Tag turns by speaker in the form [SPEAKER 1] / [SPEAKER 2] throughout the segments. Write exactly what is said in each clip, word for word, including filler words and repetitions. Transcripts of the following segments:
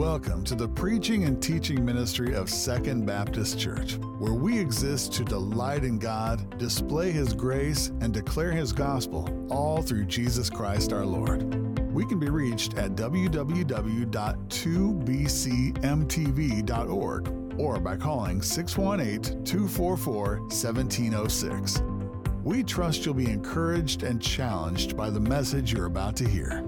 [SPEAKER 1] Welcome to the preaching and teaching ministry of Second Baptist Church, where we exist to delight in God, display His grace, and declare His gospel, all through Jesus Christ our Lord. We can be reached at w w w dot two b c m t v dot org or by calling six one eight, two four four, one seven zero six. We trust you'll be encouraged and challenged by the message you're about to hear.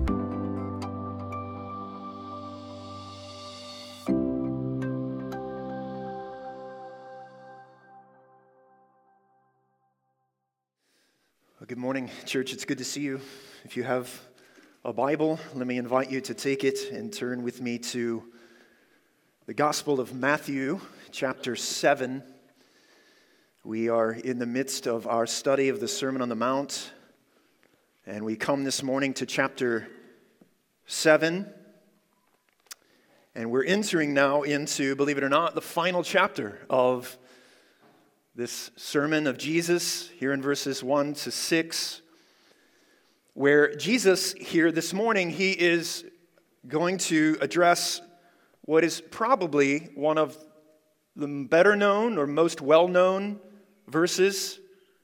[SPEAKER 2] Well, good morning, church. It's good to see you. If you have a Bible, let me invite you to take it and turn with me to the Gospel of Matthew, chapter seven. We are in the midst of our study of the Sermon on the Mount, and we come this morning to chapter seven, and we're entering now into, believe it or not, the final chapter of this sermon of Jesus, here in verses one to six, where Jesus here this morning, he is going to address what is probably one of the better known or most well-known verses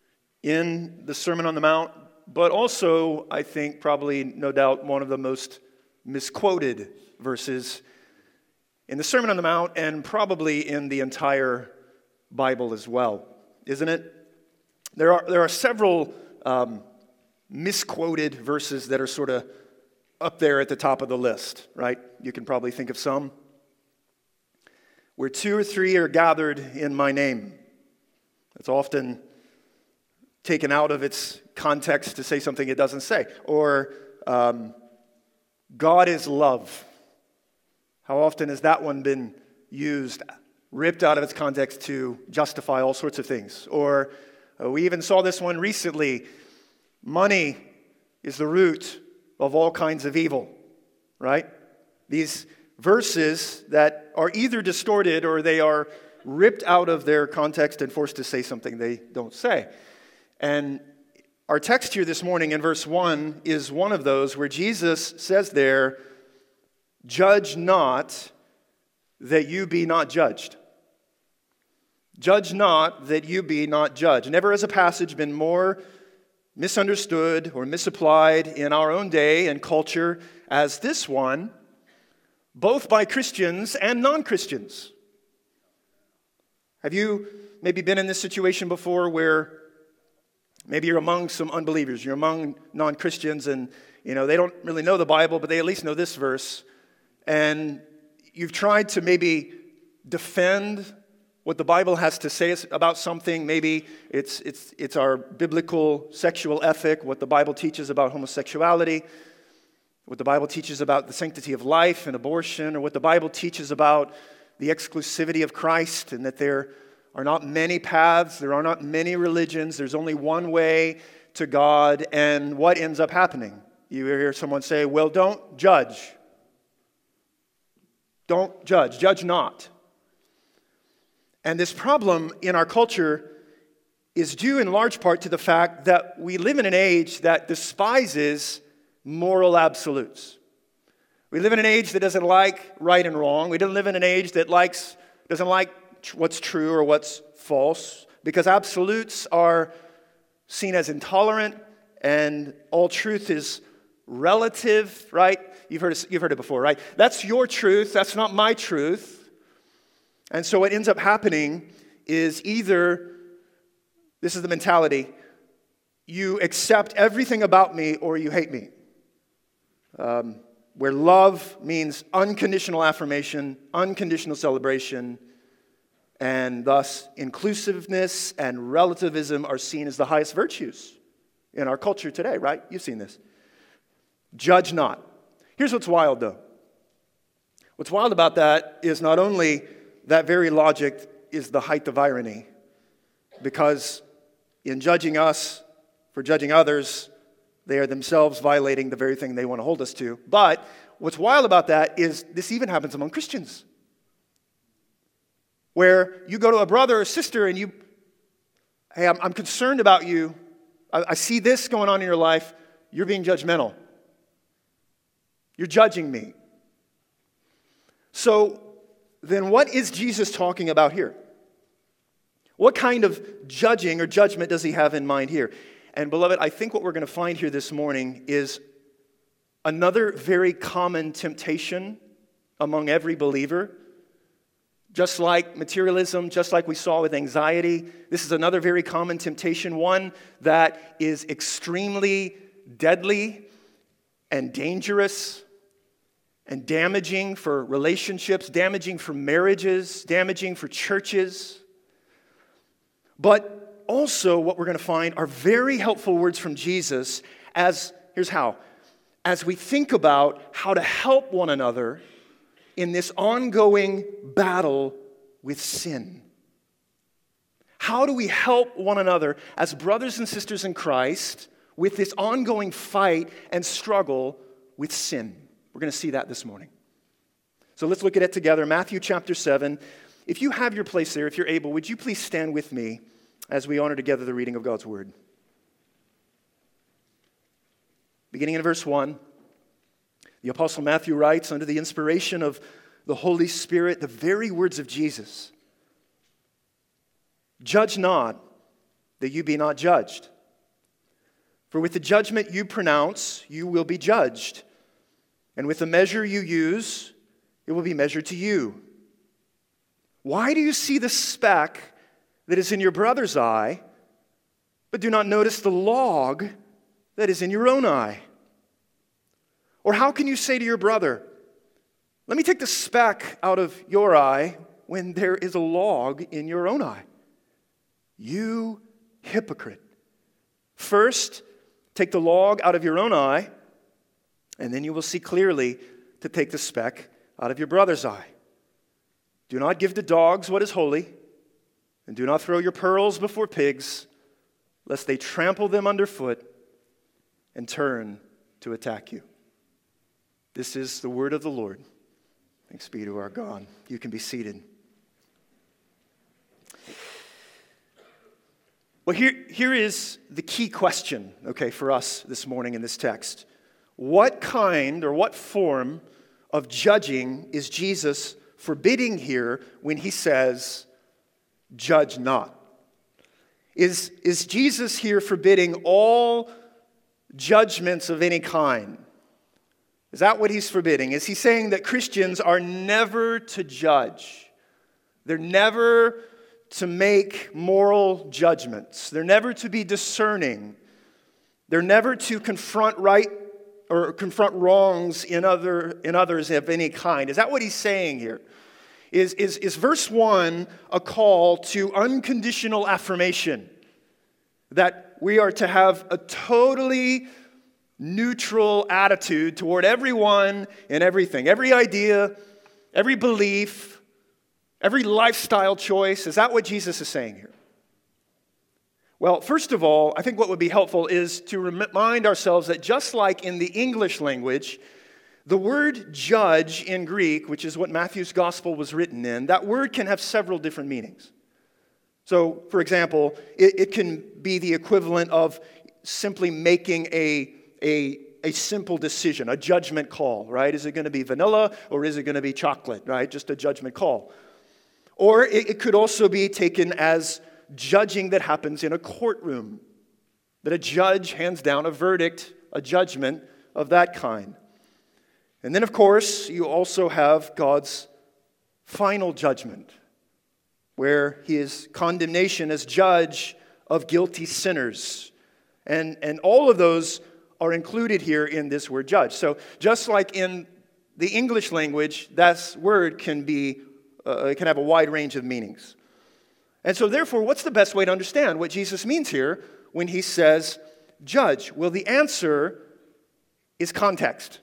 [SPEAKER 2] in the Sermon on the Mount, but also, I think, probably, no doubt, one of the most misquoted verses in the Sermon on the Mount and probably in the entire Bible as well, isn't it? There are there are several um, misquoted verses that are sort of up there at the top of the list, right? You can probably think of some. Where two or three are gathered in my name. It's often taken out of its context to say something it doesn't say. Or um, God is love. How often has that one been used, ripped out of its context to justify all sorts of things? Or uh, we even saw this one recently. Money is the root of all kinds of evil, right? These verses that are either distorted or they are ripped out of their context and forced to say something they don't say. And our text here this morning in verse one is one of those where Jesus says there, "Judge not, that you be not judged." Judge not, that you be not judged. Never has a passage been more misunderstood or misapplied in our own day and culture as this one, both by Christians and non-Christians. Have you maybe been in this situation before where maybe you're among some unbelievers, you're among non-Christians, and you know they don't really know the Bible, but they at least know this verse, and you've tried to maybe defend what the Bible has to say about something. Maybe it's it's it's our biblical sexual ethic, what the Bible teaches about homosexuality, what the Bible teaches about the sanctity of life and abortion, or what the Bible teaches about the exclusivity of Christ and that there are not many paths, there are not many religions, there's only one way to God. And what ends up happening? You hear someone say, well, don't judge. Don't judge. Judge not. And this problem in our culture is due in large part to the fact that we live in an age that despises moral absolutes. We live in an age that doesn't like right and wrong. We don't live in an age that likes doesn't like what's true or what's false, because absolutes are seen as intolerant and all truth is relative, right? You've heard it, you've heard it before, right? That's your truth, that's not my truth. And so what ends up happening is either, this is the mentality, you accept everything about me or you hate me. Um, where love means unconditional affirmation, unconditional celebration, and thus inclusiveness and relativism are seen as the highest virtues in our culture today, right? You've seen this. Judge not. Here's what's wild, though. What's wild about that is not only that very logic is the height of irony, because in judging us for judging others, they are themselves violating the very thing they want to hold us to. But what's wild about that is this even happens among Christians, where you go to a brother or sister and you, hey, I'm, I'm concerned about you. I, I see this going on in your life. You're being judgmental. You're judging me. So then what is Jesus talking about here? What kind of judging or judgment does he have in mind here? And beloved, I think what we're going to find here this morning is another very common temptation among every believer. Just like materialism, just like we saw with anxiety, this is another very common temptation, one that is extremely deadly and dangerous and damaging for relationships, damaging for marriages, damaging for churches. But also what we're going to find are very helpful words from Jesus as, here's how, as we think about how to help one another in this ongoing battle with sin. How do we help one another as brothers and sisters in Christ with this ongoing fight and struggle with sin? We're going to see that this morning. So let's look at it together. Matthew chapter seven. If you have your place there, if you're able, would you please stand with me as we honor together the reading of God's word? Beginning in verse one. The Apostle Matthew writes, under the inspiration of the Holy Spirit, the very words of Jesus. Judge not, that you be not judged. For with the judgment you pronounce, you will be judged. And with the measure you use, it will be measured to you. Why do you see the speck that is in your brother's eye, but do not notice the log that is in your own eye? Or how can you say to your brother, let me take the speck out of your eye when there is a log in your own eye? You hypocrite. First, take the log out of your own eye, and then you will see clearly to take the speck out of your brother's eye. Do not give to dogs what is holy, and do not throw your pearls before pigs, lest they trample them underfoot and turn to attack you. This is the word of the Lord. Thanks be to our God. You can be seated. Well, here, here is the key question, okay, for us this morning in this text. What kind or what form of judging is Jesus forbidding here when he says, judge not? Is, is Jesus here forbidding all judgments of any kind? Is that what he's forbidding? Is he saying that Christians are never to judge? They're never to make moral judgments. They're never to be discerning. They're never to confront right or confront wrongs in other in others of any kind. Is that what he's saying here? Is, is, is verse one a call to unconditional affirmation? That we are to have a totally neutral attitude toward everyone and everything. Every idea, every belief, every lifestyle choice. Is that what Jesus is saying here? Well, first of all, I think what would be helpful is to remind ourselves that just like in the English language, the word judge in Greek, which is what Matthew's gospel was written in, that word can have several different meanings. So, for example, it, it can be the equivalent of simply making a A, a simple decision, a judgment call, right? Is it going to be vanilla or is it going to be chocolate, right? Just a judgment call. Or it, it could also be taken as judging that happens in a courtroom, that a judge hands down a verdict, a judgment of that kind. And then, of course, you also have God's final judgment, where his condemnation as judge of guilty sinners. And, and all of those are included here in this word judge. So just like in the English language, that word can be uh, can have a wide range of meanings. And so therefore, what's the best way to understand what Jesus means here when he says judge? Well, the answer is context.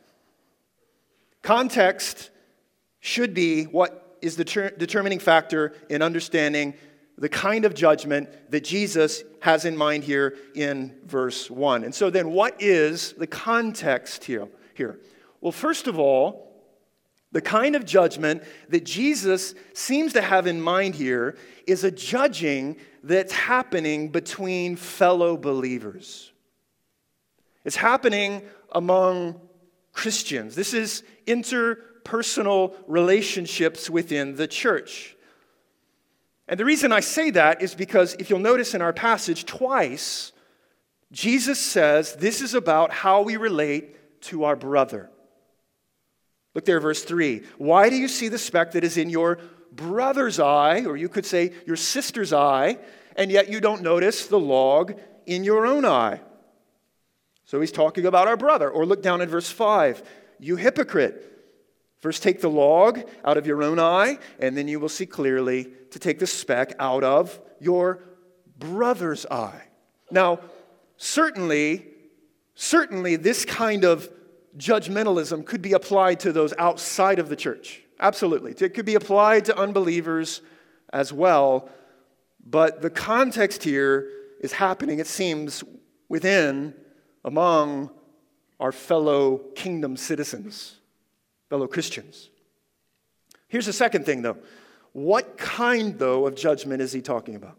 [SPEAKER 2] Context should be what is the ter- determining factor in understanding the kind of judgment that Jesus has in mind here in verse one. And so then what is the context here? here? Well, first of all, the kind of judgment that Jesus seems to have in mind here is a judging that's happening between fellow believers. It's happening among Christians. This is interpersonal relationships within the church. And the reason I say that is because if you'll notice in our passage, twice, Jesus says this is about how we relate to our brother. Look there, verse three. Why do you see the speck that is in your brother's eye, or you could say your sister's eye, and yet you don't notice the log in your own eye? So he's talking about our brother. Or look down at verse five. You hypocrite. First take the log out of your own eye, and then you will see clearly to take the speck out of your brother's eye. Now, certainly, certainly this kind of judgmentalism could be applied to those outside of the church. Absolutely. It could be applied to unbelievers as well. But the context here is happening, it seems, within, among our fellow kingdom citizens, fellow Christians. Here's the second thing, though. What kind, though, of judgment is he talking about?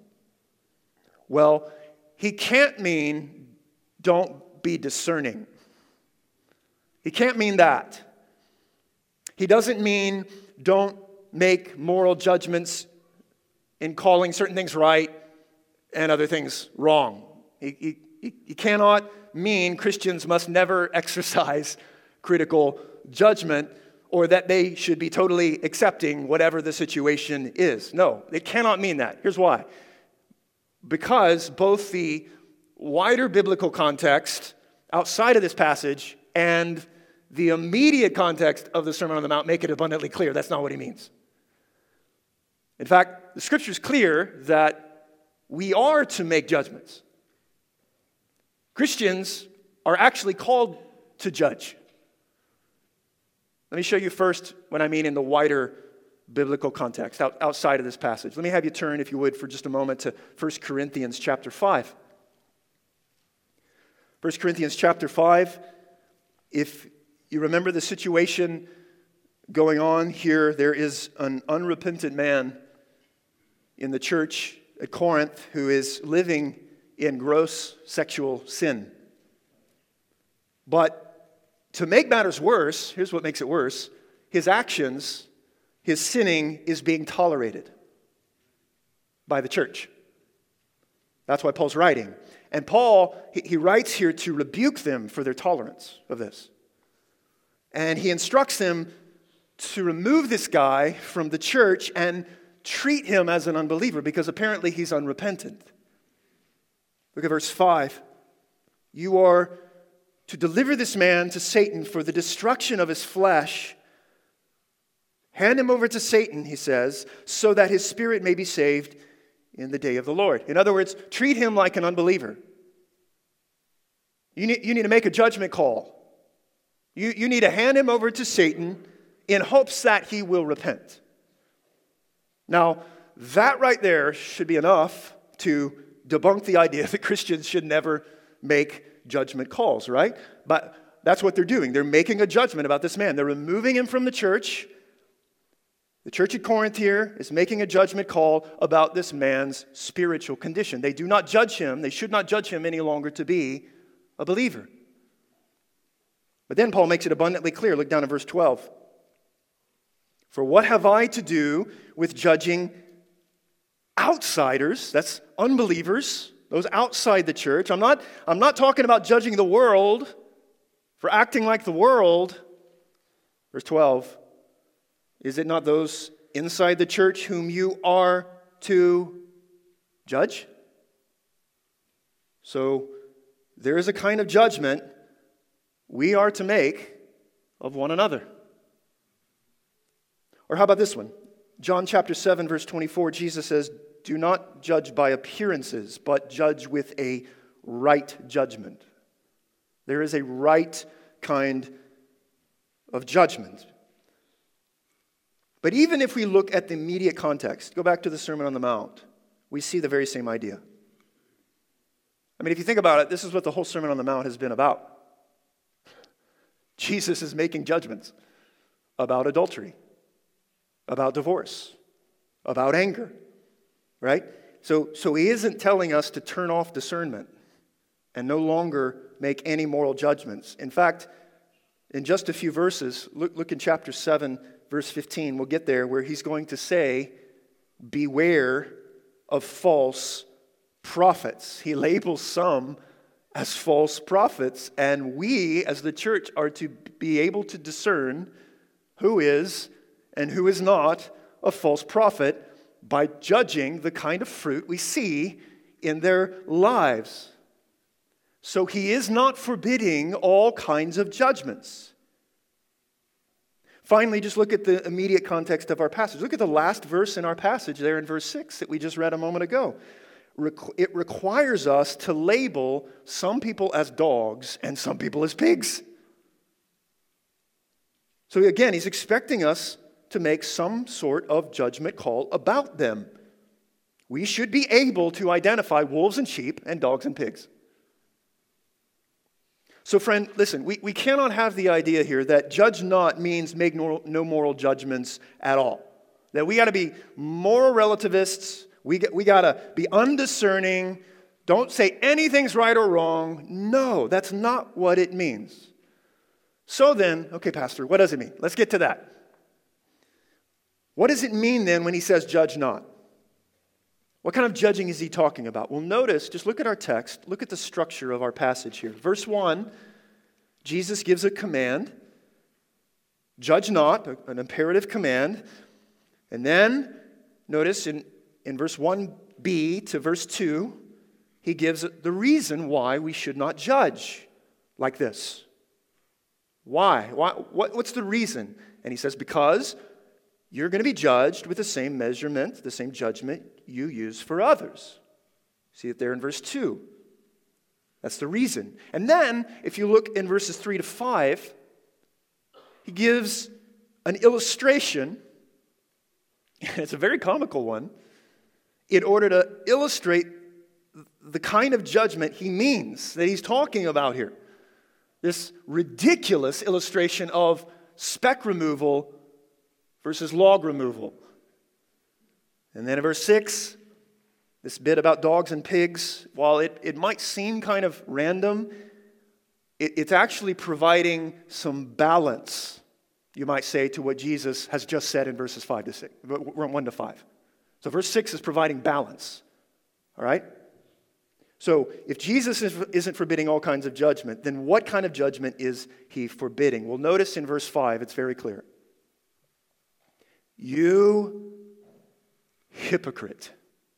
[SPEAKER 2] Well, he can't mean don't be discerning. He can't mean that. He doesn't mean don't make moral judgments in calling certain things right and other things wrong. He, he, he, he cannot mean Christians must never exercise critical judgment or that they should be totally accepting whatever the situation is. No, it cannot mean that. Here's why. Because both the wider biblical context outside of this passage and the immediate context of the Sermon on the Mount make it abundantly clear that's not what he means. In fact, the Scripture is clear that we are to make judgments. Christians are actually called to judge. Let me show you first what I mean in the wider biblical context, out, outside of this passage. Let me have you turn, if you would, for just a moment to First Corinthians chapter five. First Corinthians chapter five, if you remember the situation going on here, there is an unrepentant man in the church at Corinth who is living in gross sexual sin. But to make matters worse, here's what makes it worse. His actions, his sinning is being tolerated by the church. That's why Paul's writing. And Paul, he, he writes here to rebuke them for their tolerance of this. And he instructs them to remove this guy from the church and treat him as an unbeliever because apparently he's unrepentant. Look at verse five. You are to deliver this man to Satan for the destruction of his flesh. Hand him over to Satan, he says, so that his spirit may be saved in the day of the Lord. In other words, treat him like an unbeliever. You need, you need to make a judgment call. You, you need to hand him over to Satan in hopes that he will repent. Now, that right there should be enough to debunk the idea that Christians should never make judgment calls, right? But that's what they're doing. They're making a judgment about this man. They're removing him from the church. The church at Corinth here is making a judgment call about this man's spiritual condition. They do not judge him. They should not judge him any longer to be a believer. But then Paul makes it abundantly clear. Look down at verse twelve. For what have I to do with judging outsiders? That's unbelievers, those outside the church. I'm not, I'm not talking about judging the world for acting like the world. Verse twelve. Is it not those inside the church whom you are to judge? So there is a kind of judgment we are to make of one another. Or how about this one? John chapter seven, verse twenty-four, Jesus says, do not judge by appearances, but judge with a right judgment. There is a right kind of judgment. But even if we look at the immediate context, go back to the Sermon on the Mount, we see the very same idea. I mean, if you think about it, this is what the whole Sermon on the Mount has been about. Jesus is making judgments about adultery, about divorce, about anger, right? So, so he isn't telling us to turn off discernment and no longer make any moral judgments. In fact, in just a few verses. Look, look in chapter seven, verse fifteen. We'll get there, where he's going to say, beware of false prophets. He labels some as false prophets, and we as the church are to be able to discern who is and who is not a false prophet by judging the kind of fruit we see in their lives. So he is not forbidding all kinds of judgments. Finally, just look at the immediate context of our passage. Look at the last verse in our passage there in verse six that we just read a moment ago. It requires us to label some people as dogs and some people as pigs. So again, he's expecting us to make some sort of judgment call about them. We should be able to identify wolves and sheep and dogs and pigs. So friend, listen, we, we cannot have the idea here that judge not means make no, no moral judgments at all. That we got to be moral relativists. We, we got to be undiscerning. Don't say anything's right or wrong. No, that's not what it means. So then, okay, Pastor, what does it mean? Let's get to that. What does it mean then when he says judge not? What kind of judging is he talking about? Well, notice, just look at our text. Look at the structure of our passage here. Verse one, Jesus gives a command. Judge not, an imperative command. And then, notice in, in verse one b to verse two, he gives the reason why we should not judge like this. Why? Why? What, what's the reason? And he says, because you're going to be judged with the same measurement, the same judgment you use for others. See it there in verse two. That's the reason. And then, if you look in verses three to five, he gives an illustration. It's a very comical one, in order to illustrate the kind of judgment he means, that he's talking about here. This ridiculous illustration of speck removal versus log removal. And then in verse six, this bit about dogs and pigs, while it, it might seem kind of random, it, it's actually providing some balance, you might say, to what Jesus has just said in verses five to six, one to five. So verse six is providing balance. All right? So if Jesus isn't forbidding all kinds of judgment, then what kind of judgment is he forbidding? Well, notice in verse five, it's very clear. You hypocrite.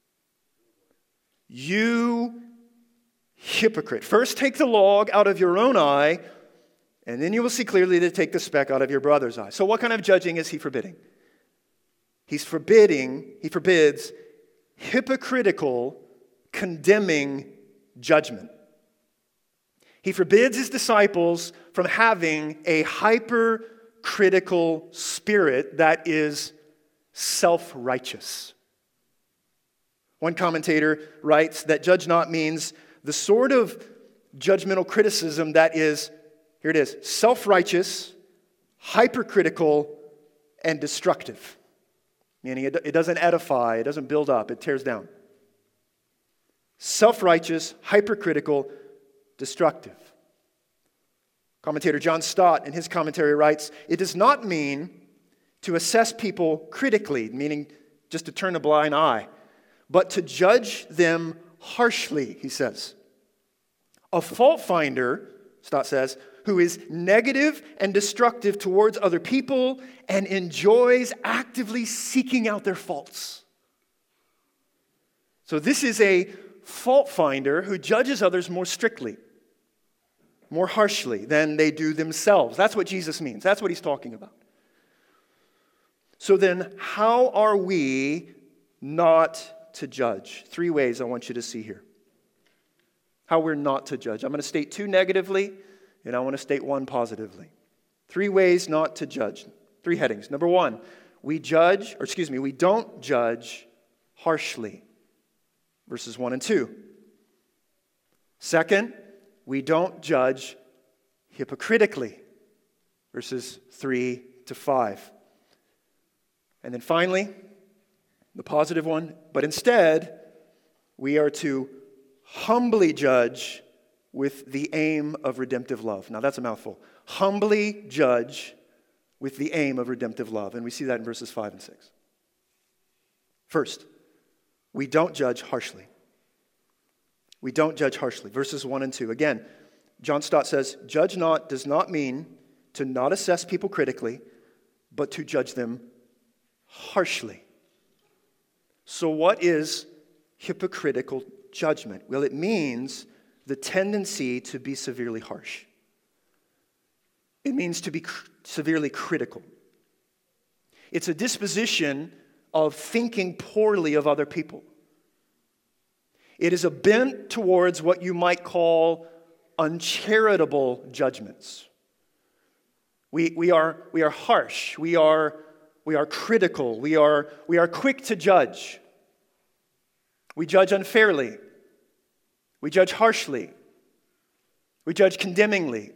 [SPEAKER 2] You hypocrite. First take the log out of your own eye, and then you will see clearly to take the speck out of your brother's eye. So what kind of judging is he forbidding? He's forbidding, he forbids hypocritical, condemning judgment. He forbids his disciples from having a hypercritical spirit that is self-righteous. One commentator writes that judge not means the sort of judgmental criticism that is, here it is, self-righteous, hypercritical, and destructive. Meaning it, it doesn't edify, it doesn't build up, it tears down. Self-righteous, hypercritical, destructive. Commentator John Stott in his commentary writes, it does not mean to assess people critically, meaning just to turn a blind eye, but to judge them harshly, he says. A fault finder, Stott says, who is negative and destructive towards other people and enjoys actively seeking out their faults. So this is a fault finder who judges others more strictly, more harshly than they do themselves. That's what Jesus means. That's what he's talking about. So then, how are we not to judge? Three ways I want you to see here. How we're not to judge. I'm going to state two negatively, and I want to state one positively. Three ways not to judge. Three headings. Number one, we judge, or excuse me, we don't judge harshly. Verses one and two. Second, we don't judge hypocritically. Verses three to five. And then finally, the positive one, but instead, we are to humbly judge with the aim of redemptive love. Now that's a mouthful. humbly judge with the aim of redemptive love. And we see that in verses five and six. First, we don't judge harshly. We don't judge harshly. Verses one and two. Again, John Stott says, judge not does not mean to not assess people critically, but to judge them harshly. So what is hypocritical judgment? Well, it means the tendency to be severely harsh. It means to be cr- severely critical. It's a disposition of thinking poorly of other people. It is a bent towards what you might call uncharitable judgments. We, we, are, we are harsh. We are, we are critical. We are, we are quick to judge. We judge unfairly. We judge harshly. We judge condemningly.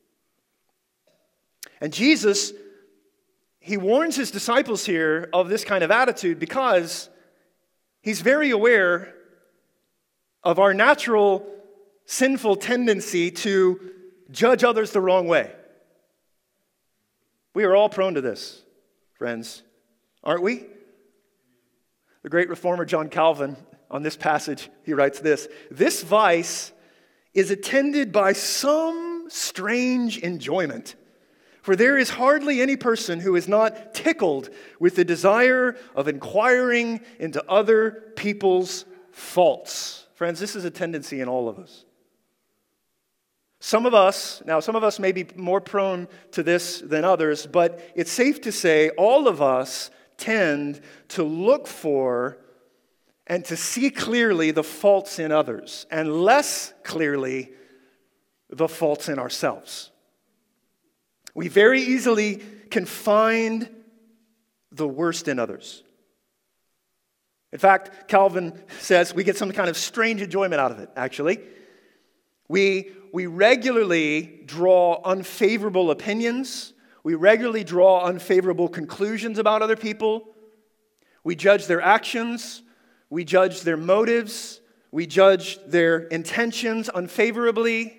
[SPEAKER 2] And Jesus, he warns his disciples here of this kind of attitude because he's very aware of our natural sinful tendency to judge others the wrong way. We are all prone to this, friends, aren't we? The great reformer John Calvin, on this passage, he writes this: this vice is attended by some strange enjoyment, for there is hardly any person who is not tickled with the desire of inquiring into other people's faults. Friends, this is a tendency in all of us. Some of us, now some of us may be more prone to this than others, but it's safe to say all of us tend to look for and to see clearly the faults in others, and less clearly the faults in ourselves. We very easily can find the worst in others. In fact, Calvin says we get some kind of strange enjoyment out of it, actually. We, we regularly draw unfavorable opinions. We regularly draw unfavorable conclusions about other people. We judge their actions. We judge their motives. We judge their intentions unfavorably.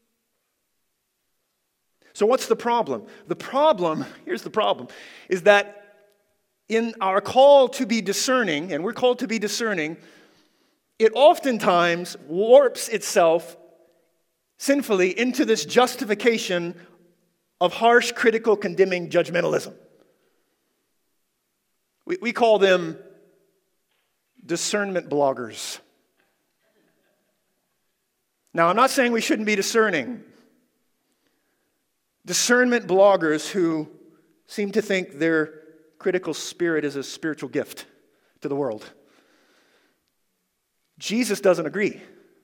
[SPEAKER 2] So what's the problem? The problem, here's the problem, is that in our call to be discerning, and we're called to be discerning, it oftentimes warps itself sinfully into this justification of harsh, critical, condemning judgmentalism. We, we call them discernment bloggers. Now, I'm not saying we shouldn't be discerning. Discernment bloggers who seem to think their critical spirit is a spiritual gift to the world. Jesus doesn't agree.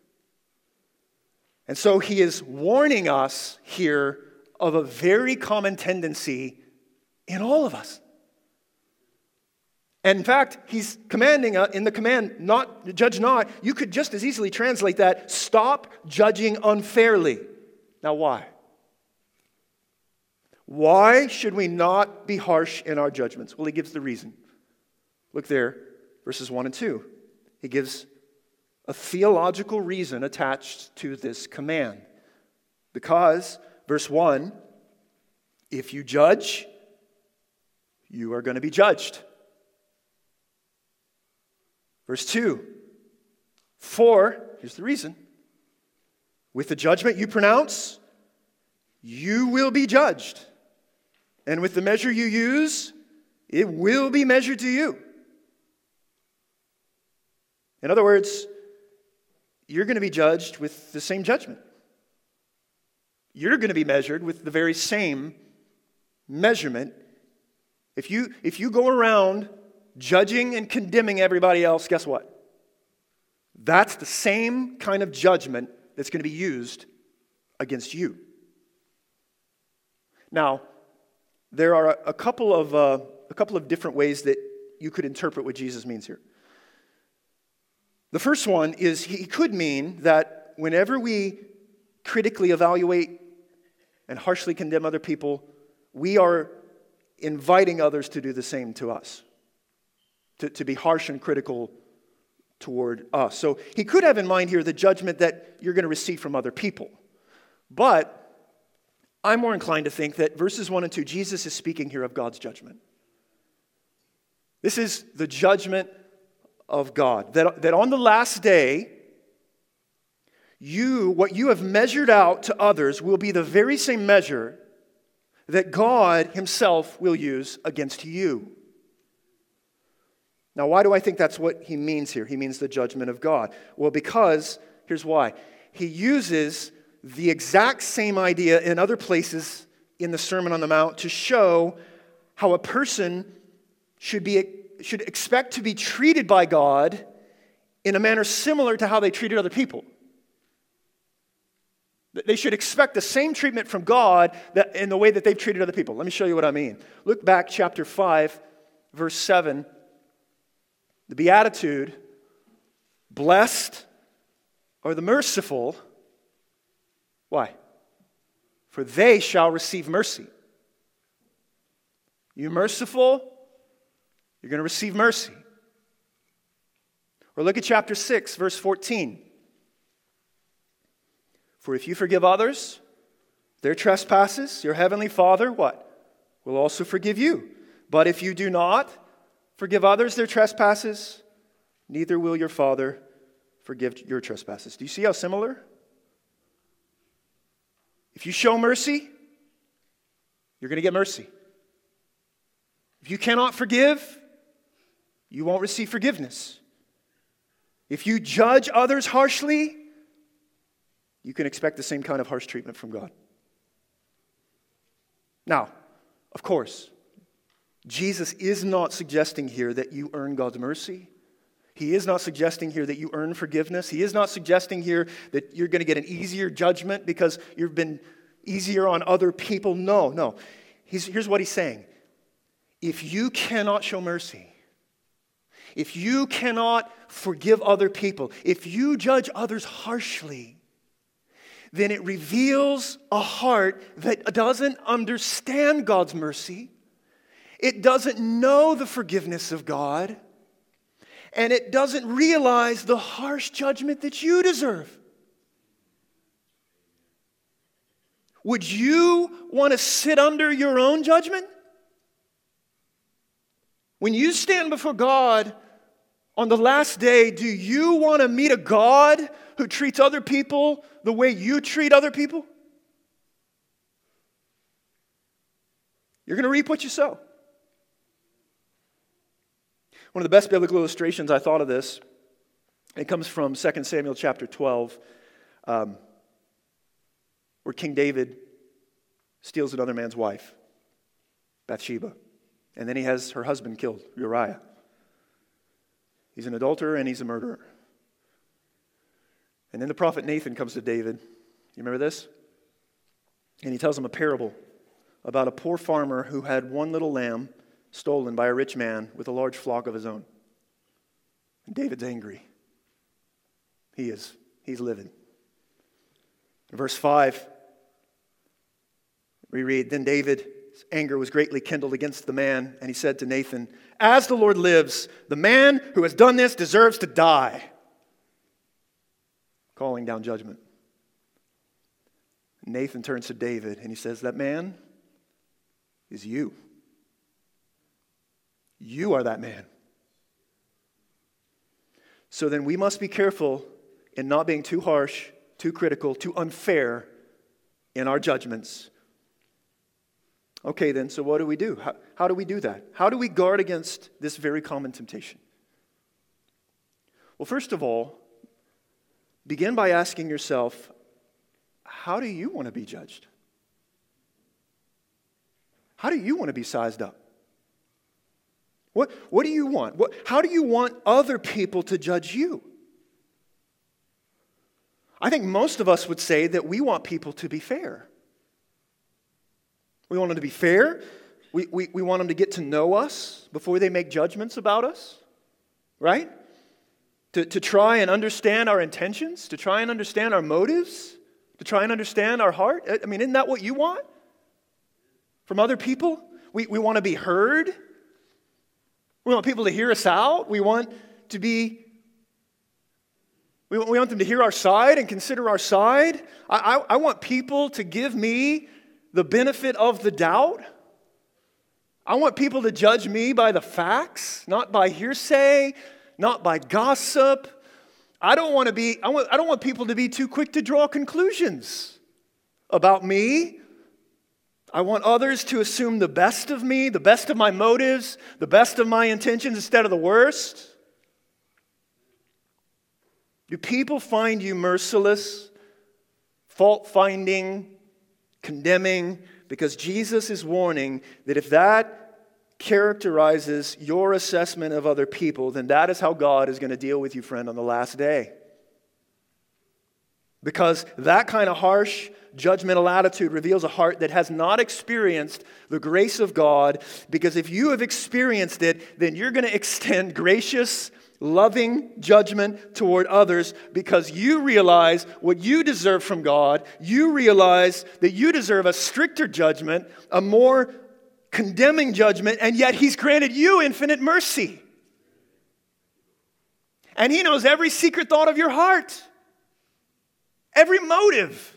[SPEAKER 2] And so he is warning us here of a very common tendency in all of us. And in fact, he's commanding uh, in the command, not judge not, you could just as easily translate that, stop judging unfairly. Now why? Why should we not be harsh in our judgments? Well, he gives the reason. Look there, verses one and two. He gives a theological reason attached to this command. Because, verse one, if you judge, you are going to be judged. Verse two, for, here's the reason, with the judgment you pronounce, you will be judged. And with the measure you use, it will be measured to you. In other words, you're going to be judged with the same judgment. You're going to be measured with the very same measurement. If you, if you go around judging and condemning everybody else, guess what? That's the same kind of judgment that's going to be used against you. Now, there are a couple of uh, a couple of different ways that you could interpret what Jesus means here. The first one is he could mean that whenever we critically evaluate and harshly condemn other people, we are inviting others to do the same to us, to, to be harsh and critical toward us. So he could have in mind here the judgment that you're going to receive from other people. But I'm more inclined to think that verses one and two, Jesus is speaking here of God's judgment. This is the judgment of God. That, that on the last day, you, what you have measured out to others will be the very same measure that God himself will use against you. Now, why do I think that's what he means here? He means the judgment of God. Well, because, here's why. He uses the exact same idea in other places in the Sermon on the Mount to show how a person should be should expect to be treated by God in a manner similar to how they treated other people. They should expect the same treatment from God that, in the way that they've treated other people. Let me show you what I mean. Look back, chapter five, verse seven. The Beatitude, blessed are the merciful. Why? For they shall receive mercy. You merciful, you're going to receive mercy. Or look at chapter six, verse fourteen. For if you forgive others their trespasses, your heavenly Father, what? Will also forgive you. But if you do not forgive others their trespasses, neither will your Father forgive your trespasses. Do you see how similar? If you show mercy, you're going to get mercy. If you cannot forgive, you won't receive forgiveness. If you judge others harshly, you can expect the same kind of harsh treatment from God. Now, of course, Jesus is not suggesting here that you earn God's mercy. He is not suggesting here that you earn forgiveness. He is not suggesting here that you're going to get an easier judgment because you've been easier on other people. No, no. He's, here's what he's saying. If you cannot show mercy, if you cannot forgive other people, if you judge others harshly, then it reveals a heart that doesn't understand God's mercy. It doesn't know the forgiveness of God. And it doesn't realize the harsh judgment that you deserve. Would you want to sit under your own judgment? When you stand before God on the last day, do you want to meet a God who treats other people the way you treat other people? You're going to reap what you sow. One of the best biblical illustrations I thought of this, it comes from Second Samuel chapter twelve, um, where King David steals another man's wife, Bathsheba. And then he has her husband killed, Uriah. He's an adulterer and he's a murderer. And then the prophet Nathan comes to David. You remember this? And he tells him a parable about a poor farmer who had one little lamb stolen by a rich man with a large flock of his own. And David's angry. He is. He's livid. In verse five, we read, Then David's anger was greatly kindled against the man, and he said to Nathan, As the Lord lives, the man who has done this deserves to die. Calling down judgment. Nathan turns to David and he says, That man is you. You are that man. So then we must be careful in not being too harsh, too critical, too unfair in our judgments. Okay then, so what do we do? How, how do we do that? How do we guard against this very common temptation? Well, first of all, begin by asking yourself, how do you want to be judged? How do you want to be sized up? What, what do you want? What, how do you want other people to judge you? I think most of us would say that we want people to be fair. We want them to be fair. We, we, we want them to get to know us before they make judgments about us, right? To, to try and understand our intentions, to try and understand our motives, to try and understand our heart. I mean, isn't that what you want from other people? We, we want to be heard. We want people to hear us out. We want to be, we want, we want them to hear our side and consider our side. I, I, I want people to give me the benefit of the doubt. I want people to judge me by the facts, not by hearsay, not by gossip. I don't want to be, I want, I don't want people to be too quick to draw conclusions about me. I want others to assume the best of me, the best of my motives, the best of my intentions instead of the worst. Do people find you merciless, fault-finding, condemning? Because Jesus is warning that if that characterizes your assessment of other people, then that is how God is going to deal with you, friend, on the last day. Because that kind of harsh, judgmental attitude reveals a heart that has not experienced the grace of God. Because if you have experienced it, then you're going to extend gracious, loving judgment toward others because you realize what you deserve from God. You realize that you deserve a stricter judgment, a more condemning judgment, and yet He's granted you infinite mercy. And He knows every secret thought of your heart, every motive,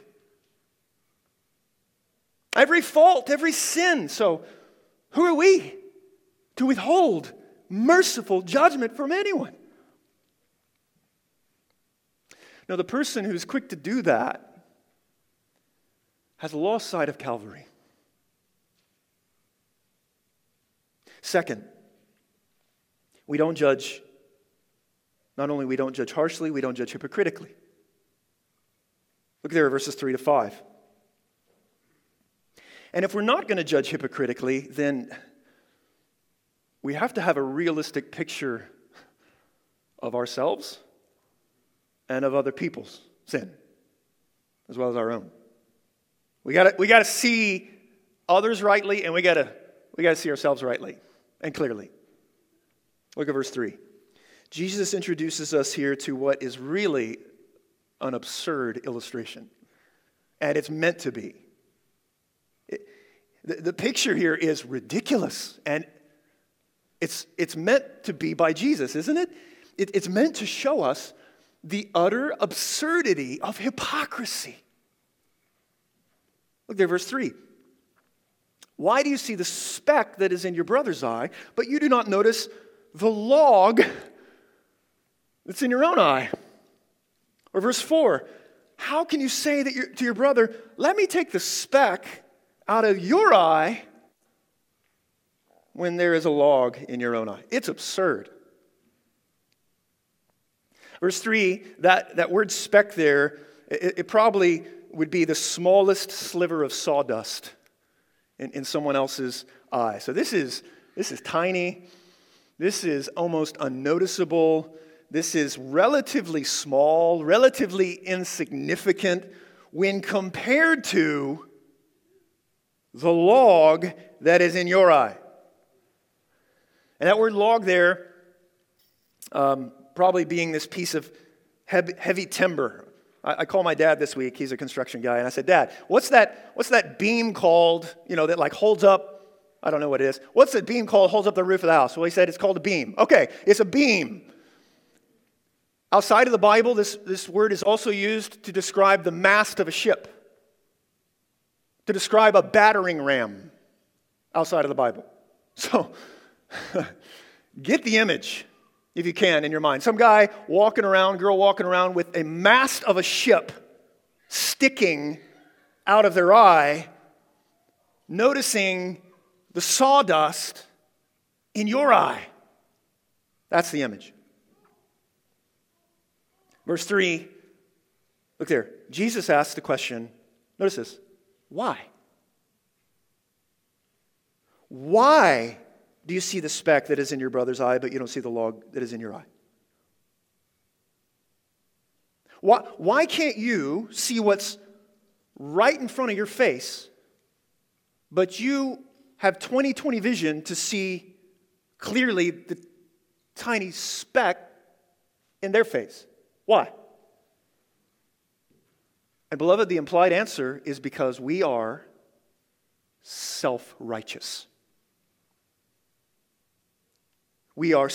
[SPEAKER 2] every fault, every sin. So who are we to withhold merciful judgment from anyone? Now, the person who's quick to do that has lost sight of Calvary. Second, we don't judge, not only we don't judge harshly, we don't judge hypocritically. Look there at verses three to five. And if we're not going to judge hypocritically, then we have to have a realistic picture of ourselves and of other people's sin, as well as our own. We got to we got to see others rightly, and we got to we got to see ourselves rightly and clearly. Look at verse three. Jesus introduces us here to what is really an absurd illustration, and it's meant to be. It, the, the picture here is ridiculous, and It's, it's meant to be by Jesus, isn't it? it? It's meant to show us the utter absurdity of hypocrisy. Look there, verse three. Why do you see the speck that is in your brother's eye, but you do not notice the log that's in your own eye? Or verse four. How can you say that you're, to your brother, let me take the speck out of your eye, when there is a log in your own eye? It's absurd. Verse three, that, that word speck there, it, it probably would be the smallest sliver of sawdust in, in someone else's eye. So this is, this is tiny. This is almost unnoticeable. This is relatively small, relatively insignificant when compared to the log that is in your eye. And that word log there, um, probably being this piece of heavy, heavy timber. I, I called my dad this week. He's a construction guy. And I said, Dad, what's that, what's that beam called, you know, that like holds up, I don't know what it is. What's that beam called, holds up the roof of the house? Well, he said it's called a beam. Okay, it's a beam. Outside of the Bible, this, this word is also used to describe the mast of a ship, to describe a battering ram outside of the Bible. So, get the image, if you can, in your mind. Some guy walking around, girl walking around with a mast of a ship sticking out of their eye, noticing the sawdust in your eye. That's the image. Verse three, look there. Jesus asks the question, notice this, why? Why do you see the speck that is in your brother's eye, but you don't see the log that is in your eye? Why, why can't you see what's right in front of your face, but you have twenty twenty vision to see clearly the tiny speck in their face? Why? And beloved, the implied answer is because we are self-righteous. We are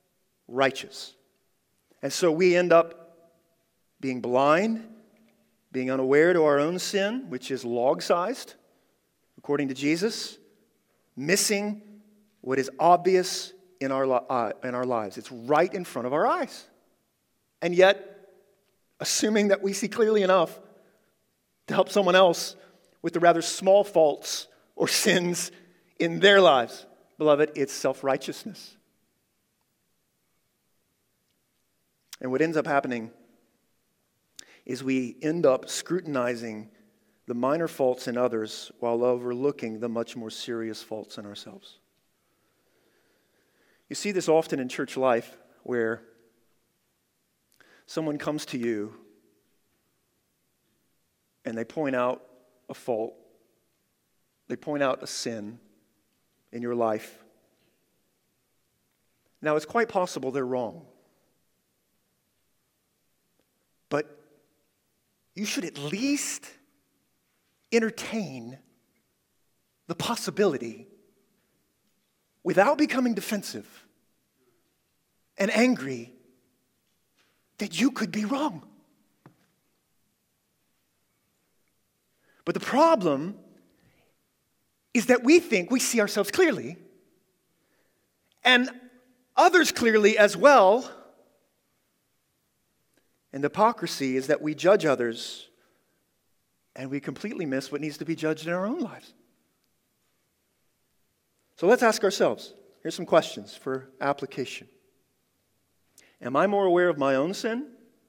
[SPEAKER 2] self-righteous. And so we end up being blind being unaware to our own sin, which is log-sized, according to Jesus, missing what is obvious in our, uh, in our lives. It's right in front of our eyes. And yet, assuming that we see clearly enough to help someone else with the rather small faults or sins in their lives, beloved, it's self-righteousness. And what ends up happening is we end up scrutinizing the minor faults in others while overlooking the much more serious faults in ourselves. You see this often in church life where someone comes to you and they point out a fault, they point out a sin in your life. Now, it's quite possible they're wrong. But you should at least entertain the possibility, without becoming defensive and angry, that you could be wrong. But the problem is that we think we see ourselves clearly, and others clearly as well. And the hypocrisy is that we judge others and we completely miss what needs to be judged in our own lives. So let's ask ourselves, here's some questions for application. Am I more aware of my own sin?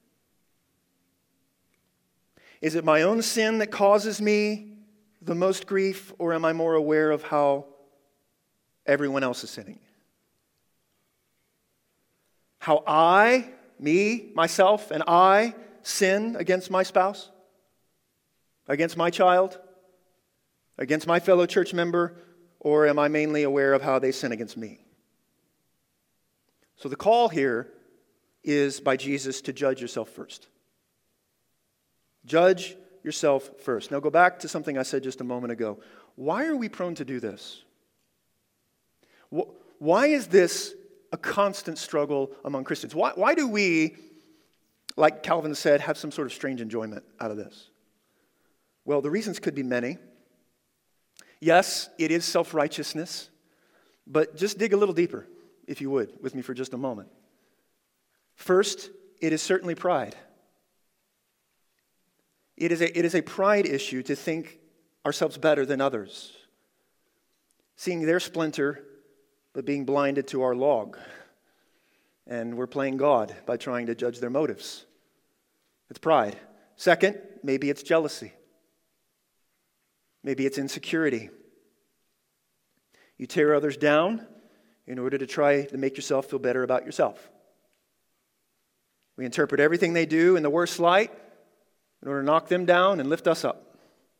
[SPEAKER 2] Is it my own sin that causes me the most grief, or am I more aware of how everyone else is sinning? How I, me, myself, and I sin against my spouse, against my child, against my fellow church member, or am I mainly aware of how they sin against me? So the call here is by Jesus to judge yourself first. Judge yourself first. Now go back to something I said just a moment ago. Why are we prone to do this? Why is this a constant struggle among Christians? Why, why do we, like Calvin said, have some sort of strange enjoyment out of this? Well, the reasons could be many. Yes, it is self-righteousness, but just dig a little deeper, if you would, with me for just a moment. First, it is certainly pride. It is a, it is a pride issue to think ourselves better than others, seeing their splinter, but being blinded to our log. And we're playing God by trying to judge their motives. It's pride. Second, maybe it's jealousy. Maybe it's insecurity. You tear others down in order to try to make yourself feel better about yourself. We interpret everything they do in the worst light in order to knock them down and lift us up.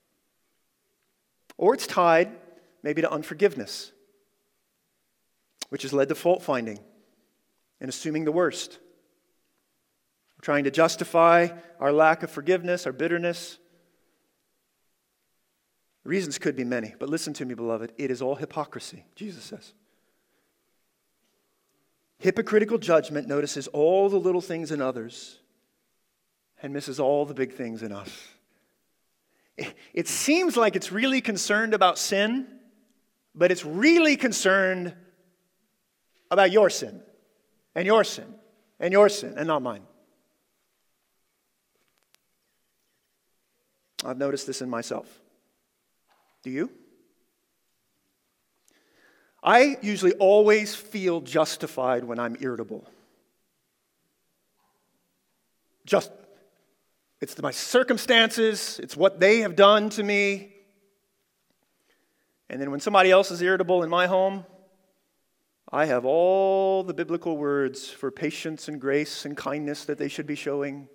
[SPEAKER 2] Or it's tied maybe to unforgiveness, which has led to fault-finding and assuming the worst. We're trying to justify our lack of forgiveness, our bitterness. The reasons could be many, but listen to me, beloved. It is all hypocrisy, Jesus says. Hypocritical judgment notices all the little things in others and misses all the big things in us. It seems like it's really concerned about sin, but it's really concerned about your sin, and your sin, and your sin, and not mine. I've noticed this in myself. Do you? I usually always feel justified when I'm irritable. Just, it's my circumstances, it's what they have done to me. And then when somebody else is irritable in my home, I have all the biblical words for patience and grace and kindness that they should be showing.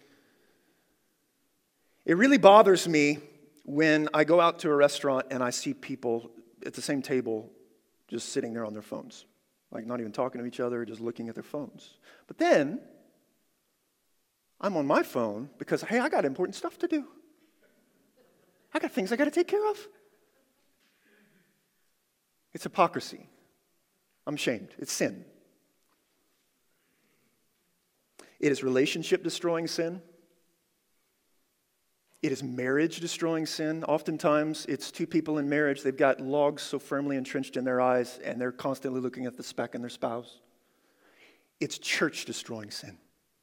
[SPEAKER 2] It really bothers me when I go out to a restaurant and I see people at the same table just sitting there on their phones, like not even talking to each other, just looking at their phones. But then, I'm on my phone because, hey, I got important stuff to do. I got things I got to take care of. It's hypocrisy. I'm ashamed. It's sin. It is relationship-destroying sin. It is marriage-destroying sin. Oftentimes, it's two people in marriage. They've got logs so firmly entrenched in their eyes, and they're constantly looking at the speck in their spouse. It's church-destroying sin.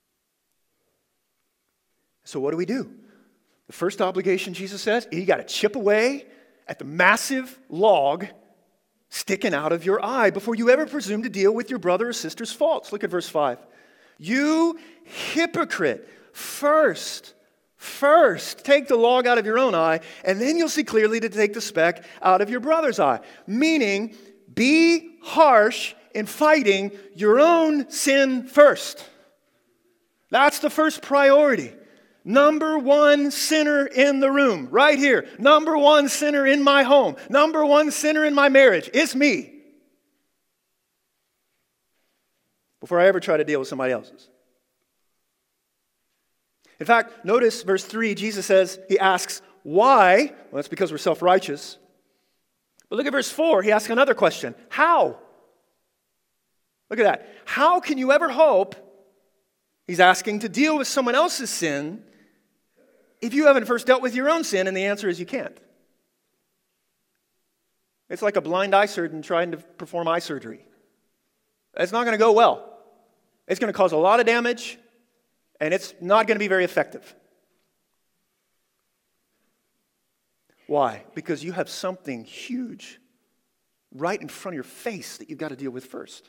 [SPEAKER 2] So what do we do? The first obligation, Jesus says, you got to chip away at the massive log sticking out of your eye before you ever presume to deal with your brother or sister's faults. Look at verse five. You hypocrite, first, first take the log out of your own eye, and then you'll see clearly to take the speck out of your brother's eye. Meaning, be harsh in fighting your own sin first. That's the first priority. Number one sinner in the room, right here. Number one sinner in my home. Number one sinner in my marriage. It's me. Before I ever try to deal with somebody else's. In fact, notice verse three, Jesus says, he asks, why? Well, that's because we're self-righteous. But look at verse four, he asks another question. How? Look at that. How can you ever hope, he's asking, to deal with someone else's sin if you haven't first dealt with your own sin? And the answer is you can't. It's like a blind eye surgeon trying to perform eye surgery. It's not going to go well. It's going to cause a lot of damage, and it's not going to be very effective. Why? Because you have something huge right in front of your face that you've got to deal with first.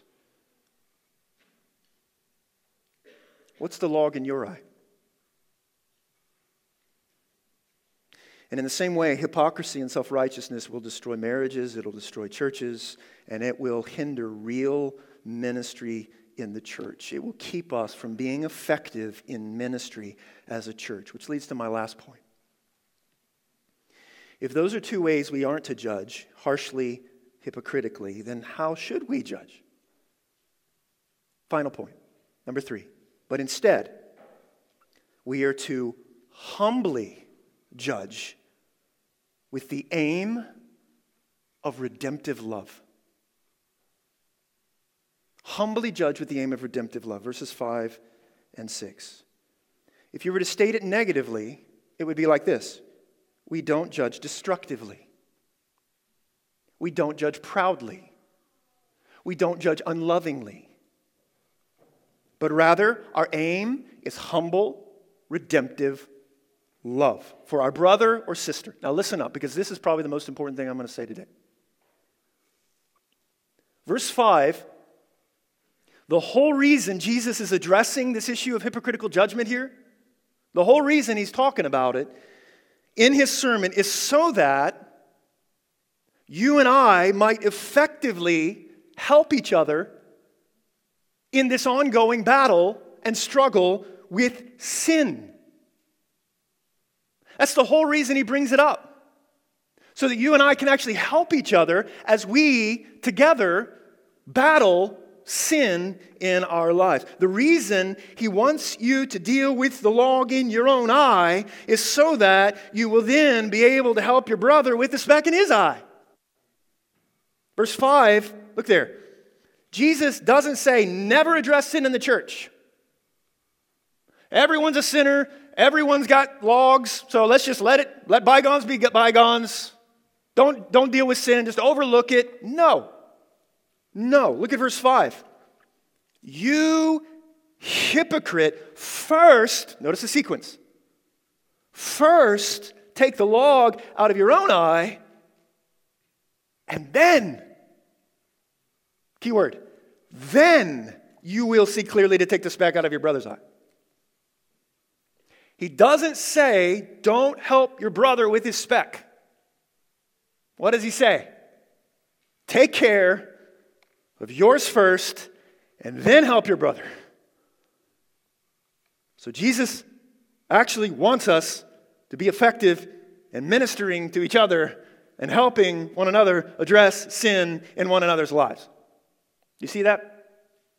[SPEAKER 2] What's the log in your eye? And in the same way, hypocrisy and self-righteousness will destroy marriages, it'll destroy churches, and it will hinder real ministry in the church. It will keep us from being effective in ministry as a church, which leads to my last point. If those are two ways we aren't to judge, harshly, hypocritically, then how should we judge? Final point, number three. But instead, we are to humbly judge with the aim of redemptive love. Humbly judge with the aim of redemptive love. Verses five and six. If you were to state it negatively, it would be like this. We don't judge destructively. We don't judge proudly. We don't judge unlovingly. But rather, our aim is humble, redemptive love for our brother or sister. Now listen up, because this is probably the most important thing I'm going to say today. Verse five, the whole reason Jesus is addressing this issue of hypocritical judgment here, the whole reason he's talking about it in his sermon is so that you and I might effectively help each other in this ongoing battle and struggle with sin. That's the whole reason he brings it up. So that you and I can actually help each other as we together battle sin in our lives. The reason he wants you to deal with the log in your own eye is so that you will then be able to help your brother with the speck in his eye. Verse five, look there. Jesus doesn't say never address sin in the church. Everyone's a sinner. Everyone's got logs. So let's just let it, let bygones be bygones. Don't, don't deal with sin. Just overlook it. No. No. Look at verse five. You hypocrite, first, notice the sequence. First, take the log out of your own eye, and then, key word, then you will see clearly to take the speck out of your brother's eye. He doesn't say, don't help your brother with his speck. What does he say? Take care of yours first, and then help your brother. So Jesus actually wants us to be effective in ministering to each other and helping one another address sin in one another's lives. You see that?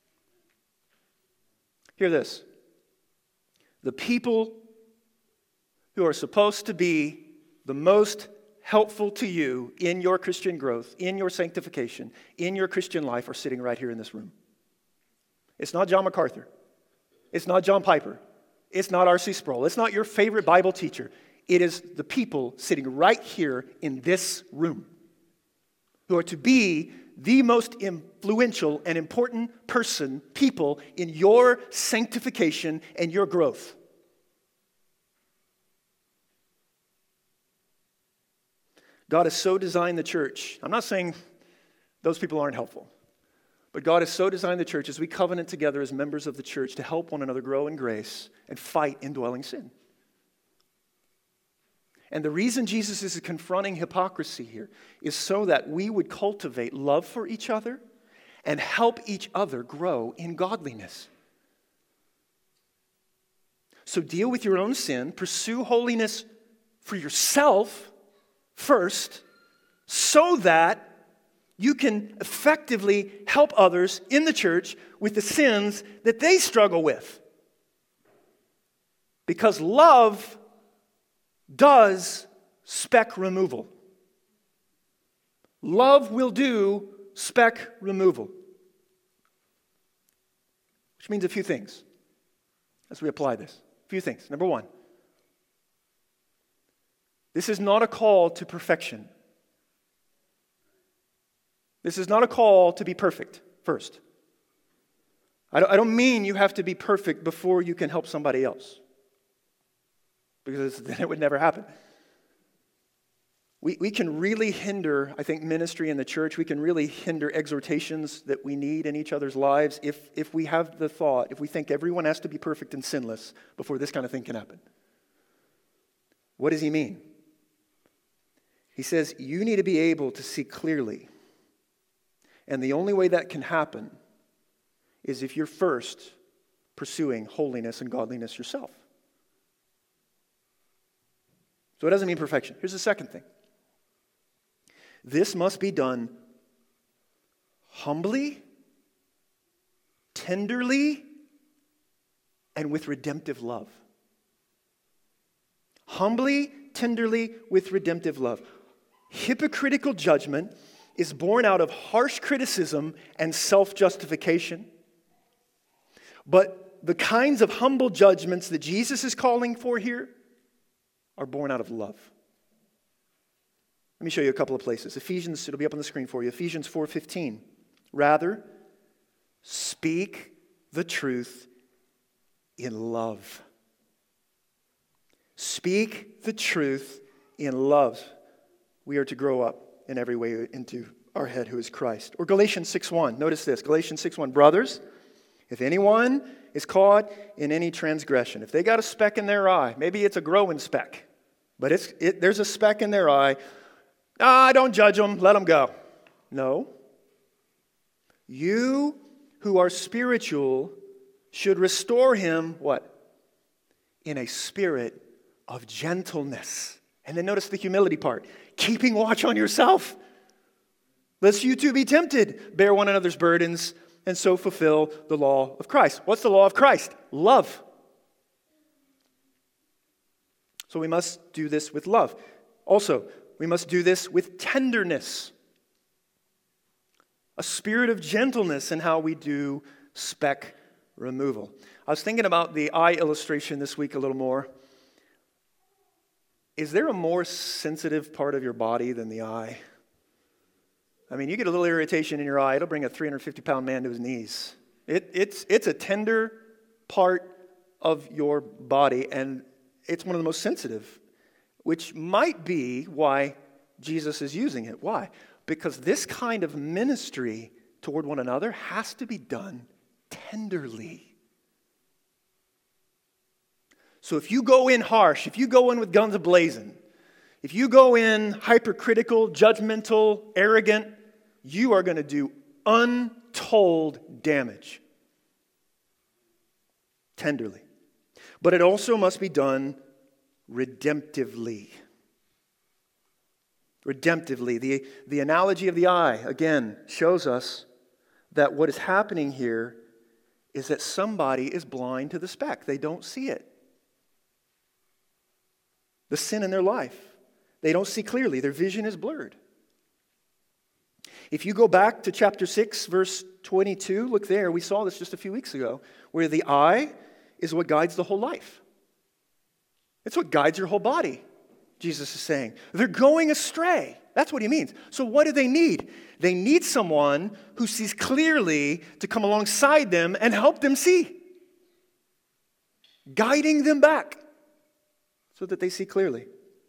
[SPEAKER 2] Hear this. The people who are supposed to be the most helpful to you in your Christian growth, in your sanctification, in your Christian life are sitting right here in this room. It's not John MacArthur. It's not John Piper. It's not R C Sproul. It's not your favorite Bible teacher. It is the people sitting right here in this room who are to be the most influential and important person, people in your sanctification and your growth. God has so designed the church. I'm not saying those people aren't helpful. But God has so designed the church as we covenant together as members of the church to help one another grow in grace and fight indwelling sin. And the reason Jesus is confronting hypocrisy here is so that we would cultivate love for each other and help each other grow in godliness. So deal with your own sin, pursue holiness for yourself first, so that you can effectively help others in the church with the sins that they struggle with. Because love does speck removal. Love will do speck removal. Which means a few things as we apply this. A few things. Number one, this is not a call to perfection. This is not a call to be perfect, first. I don't, I don't mean you have to be perfect before you can help somebody else. Because then it would never happen. We, we can really hinder, I think, ministry in the church. We can really hinder exhortations that we need in each other's lives if, if we have the thought, if we think everyone has to be perfect and sinless before this kind of thing can happen. What does he mean? He says, you need to be able to see clearly. And the only way that can happen is if you're first pursuing holiness and godliness yourself. So it doesn't mean perfection. Here's the second thing. This must be done humbly, tenderly, and with redemptive love. Humbly, tenderly, with redemptive love. Hypocritical judgment is born out of harsh criticism and self-justification. But the kinds of humble judgments that Jesus is calling for here are born out of love. Let me show you a couple of places. Ephesians, it'll be up on the screen for you. Ephesians four fifteen. Rather, speak the truth in love. Speak the truth in love. We are to grow up in every way into our head who is Christ. Or Galatians six one. Notice this. Galatians six one. Brothers, if anyone is caught in any transgression, if they got a speck in their eye, maybe it's a growing speck, but it's it, there's a speck in their eye, ah, don't judge them, let them go. No. You who are spiritual should restore him, what? In a spirit of gentleness. And then notice the humility part. Keeping watch on yourself, lest you too be tempted. Bear one another's burdens, and so fulfill the law of Christ. What's the law of Christ? Love. So we must do this with love. Also, we must do this with tenderness. A spirit of gentleness in how we do speck removal. I was thinking about the eye illustration this week a little more. Is there a more sensitive part of your body than the eye? I mean, you get a little irritation in your eye, it'll bring a three hundred fifty pound man to his knees. It, it's, it's a tender part of your body, and it's one of the most sensitive, which might be why Jesus is using it. Why? Because this kind of ministry toward one another has to be done tenderly. So if you go in harsh, if you go in with guns a-blazing, if you go in hypercritical, judgmental, arrogant, you are going to do untold damage. Tenderly. But it also must be done redemptively. Redemptively. The, the analogy of the eye, again, shows us that what is happening here is that somebody is blind to the speck. They don't see it. The sin in their life. They don't see clearly. Their vision is blurred. If you go back to chapter six, verse twenty-two, look there. We saw this just a few weeks ago, where the eye is what guides the whole life. It's what guides your whole body. Jesus is saying. They're going astray. That's what he means. So what do they need? They need someone who sees clearly to come alongside them and help them see, guiding them back so that they see clearly.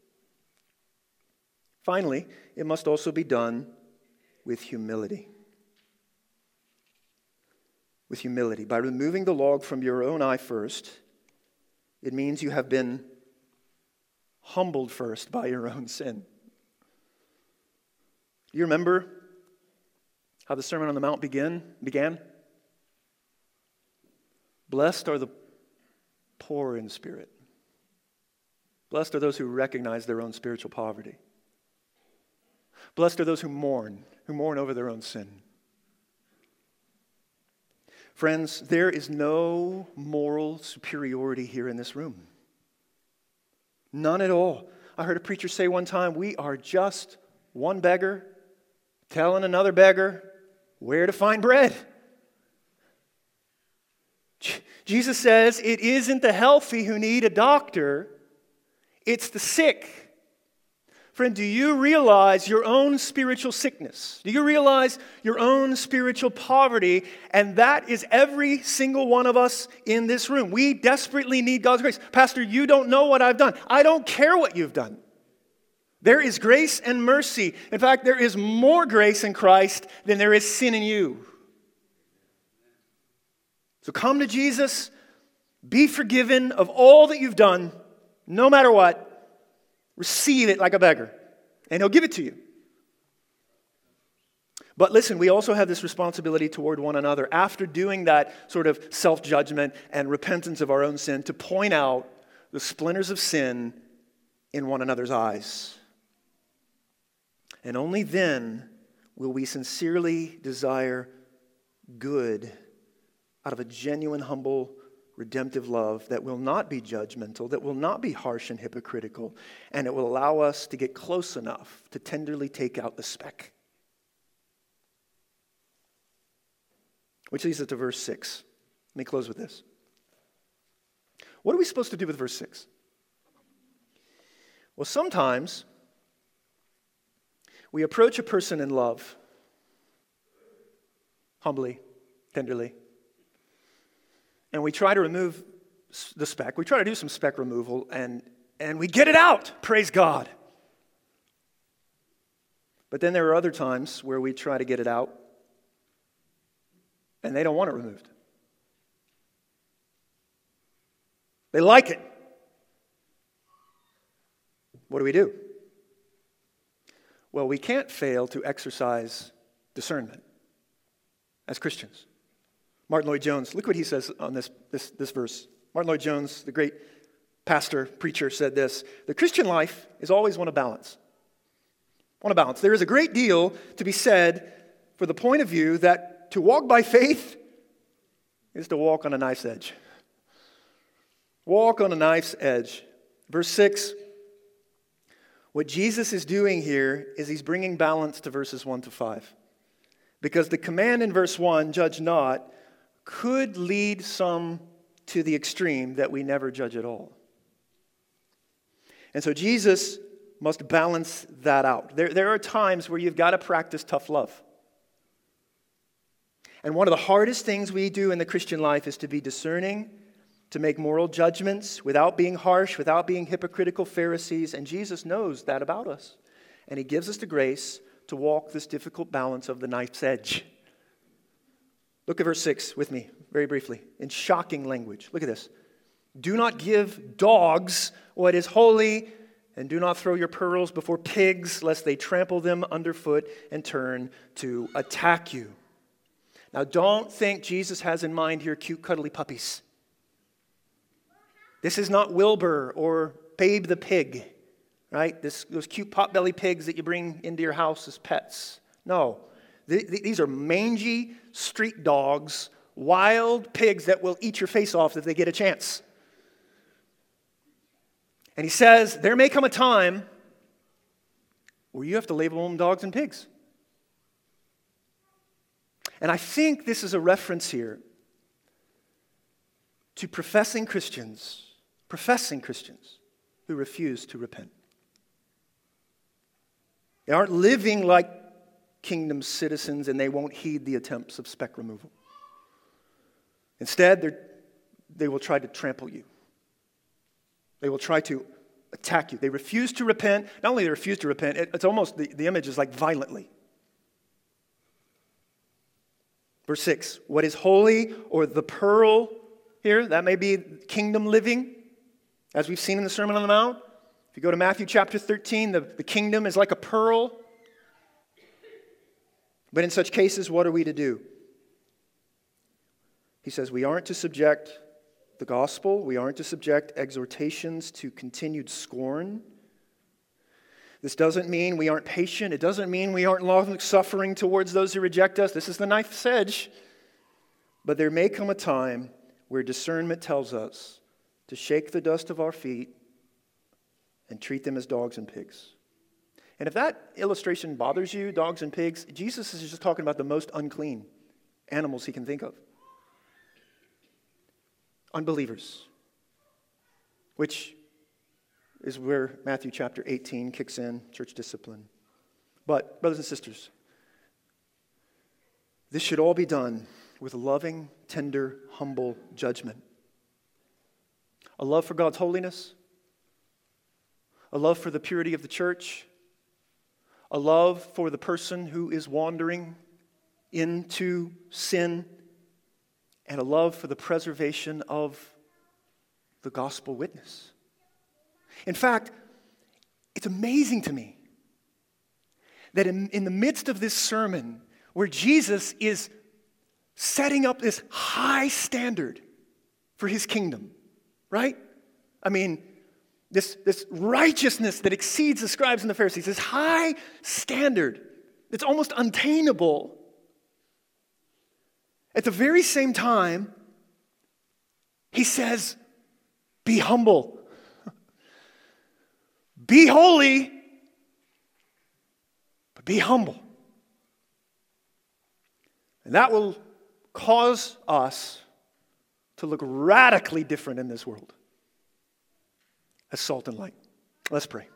[SPEAKER 2] Finally, it must also be done with humility. With humility. By removing the log from your own eye first, it means you have been humbled first by your own sin. Do you remember how the Sermon on the Mount begin, began? Blessed are the poor in spirit. Blessed are those who recognize their own spiritual poverty. Blessed are those who mourn, who mourn over their own sin. Friends, there is no moral superiority here in this room. None at all. I heard a preacher say one time, we are just one beggar telling another beggar where to find bread. Jesus says it isn't the healthy who need a doctor, it's the sick. Friend, do you realize your own spiritual sickness? Do you realize your own spiritual poverty? And that is every single one of us in this room. We desperately need God's grace. Pastor, you don't know what I've done. I don't care what you've done. There is grace and mercy. In fact, there is more grace in Christ than there is sin in you. So come to Jesus, be forgiven of all that you've done, no matter what. Receive it like a beggar, and he'll give it to you. But listen, we also have this responsibility toward one another after doing that sort of self-judgment and repentance of our own sin to point out the splinters of sin in one another's eyes. And only then will we sincerely desire good out of a genuine, humble, redemptive love that will not be judgmental, that will not be harsh and hypocritical, and it will allow us to get close enough to tenderly take out the speck. Which leads us to verse six. Let me close with this. What are we supposed to do with verse six? Well, sometimes we approach a person in love, humbly, tenderly, and we try to remove the speck. We try to do some speck removal, and, and we get it out. Praise God. But then there are other times where we try to get it out, and they don't want it removed. They like it. What do we do? Well, we can't fail to exercise discernment as Christians. Martin Lloyd-Jones, look what he says on this, this, this verse. Martin Lloyd-Jones, the great pastor, preacher, said this: the Christian life is always one of balance. One of balance. There is a great deal to be said for the point of view that to walk by faith is to walk on a knife's edge. Walk on a knife's edge. Verse six, what Jesus is doing here is he's bringing balance to verses one to five. Because the command in verse one, judge not, could lead some to the extreme that we never judge at all. And so Jesus must balance that out. There, there are times where you've got to practice tough love. And one of the hardest things we do in the Christian life is to be discerning, to make moral judgments without being harsh, without being hypocritical Pharisees. And Jesus knows that about us. And he gives us the grace to walk this difficult balance of the knife's edge. Look at verse six with me, very briefly, in shocking language. Look at this. Do not give dogs what is holy, and do not throw your pearls before pigs, lest they trample them underfoot and turn to attack you. Now, don't think Jesus has in mind here cute, cuddly puppies. This is not Wilbur or Babe the pig, right? This, those cute potbelly pigs that you bring into your house as pets. No. These are mangy street dogs, wild pigs that will eat your face off if they get a chance. And he says, there may come a time where you have to label them dogs and pigs. And I think this is a reference here to professing Christians, professing Christians who refuse to repent. They aren't living like kingdom citizens, and they won't heed the attempts of speck removal. Instead, they're, they will try to trample you. They will try to attack you. They refuse to repent. Not only they refuse to repent, it, it's almost, the, the image is like violently. Verse six, what is holy, or the pearl here, that may be kingdom living, as we've seen in the Sermon on the Mount. If you go to Matthew chapter thirteen, the, the kingdom is like a pearl. But in such cases, what are we to do? He says we aren't to subject the gospel, we aren't to subject exhortations to continued scorn. This doesn't mean we aren't patient. It doesn't mean we aren't long-suffering towards those who reject us. This is the knife's edge. But there may come a time where discernment tells us to shake the dust of our feet and treat them as dogs and pigs. And if that illustration bothers you, dogs and pigs, Jesus is just talking about the most unclean animals he can think of. Unbelievers. Which is where Matthew chapter eighteen kicks in, church discipline. But, brothers and sisters, this should all be done with loving, tender, humble judgment. A love for God's holiness, a love for the purity of the church, a love for the person who is wandering into sin, and a love for the preservation of the gospel witness. In fact, it's amazing to me that in, in the midst of this sermon, where Jesus is setting up this high standard for his kingdom, right? I mean, this, this righteousness that exceeds the scribes and the Pharisees, this high standard that's almost unattainable. At the very same time, he says, be humble. Be holy, but be humble. And that will cause us to look radically different in this world as salt and light. Let's pray.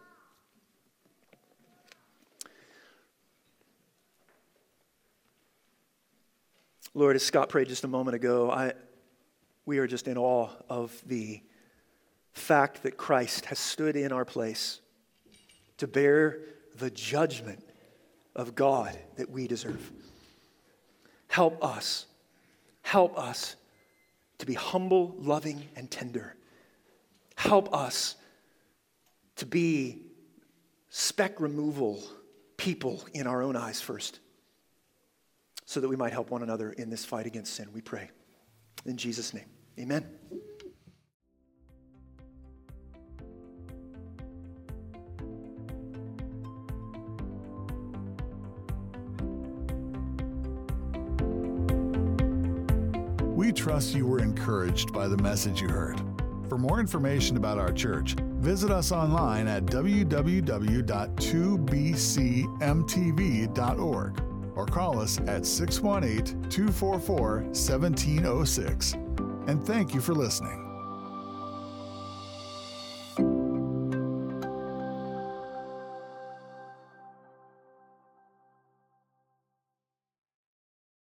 [SPEAKER 2] Lord, as Scott prayed just a moment ago, I, we are just in awe of the fact that Christ has stood in our place to bear the judgment of God that we deserve. Help us, help us to be humble, loving, and tender. Help us to be speck removal people in our own eyes first, so that we might help one another in this fight against sin, we pray. In Jesus' name, amen.
[SPEAKER 1] We trust you were encouraged by the message you heard. For more information about our church, visit us online at w w w dot two b c m t v dot org or call us at six one eight, two four four, one seven zero six. And thank you for listening.